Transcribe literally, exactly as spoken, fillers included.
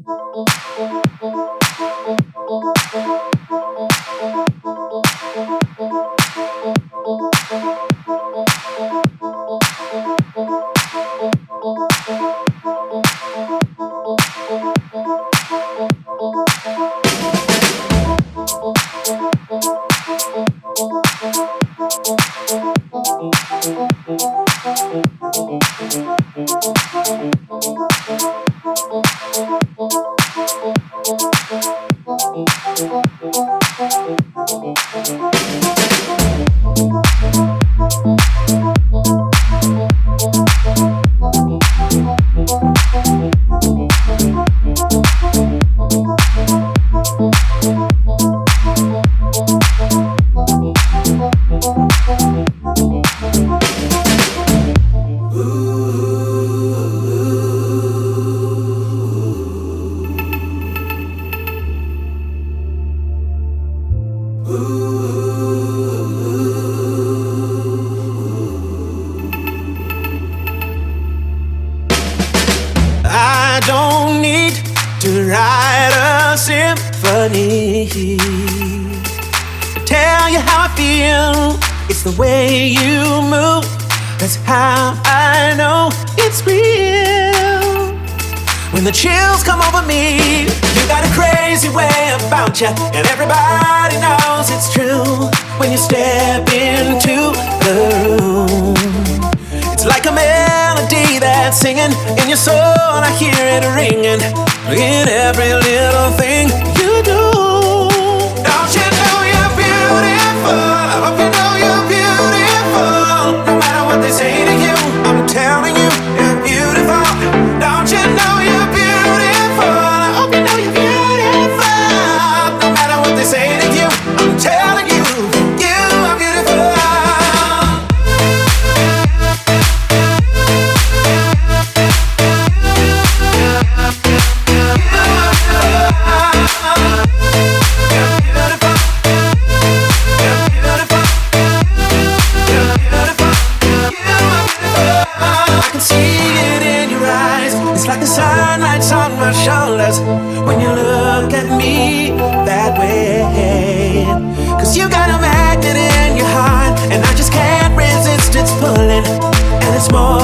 I don't need to write a symphony to tell you how I feel. It's the way you move, that's how I know it's real. When the chills come over me, you got a crazy way about you, and everybody knows it's true. When you step into the room, it's like a melody that's singing in your soul. I hear it ringing in every little thing you do. Don't you know you're beautiful? I hope you know you're beautiful. No matter what they say to you, I'm telling you, you're beautiful. Don't you know you're beautiful? I hope you know you're beautiful. No matter what they say to you, I'm telling you, you are beautiful. Sunlight's on my shoulders when you look at me that way. Cause you got a magnet in your heart, and I just can't resist its pulling. And it's more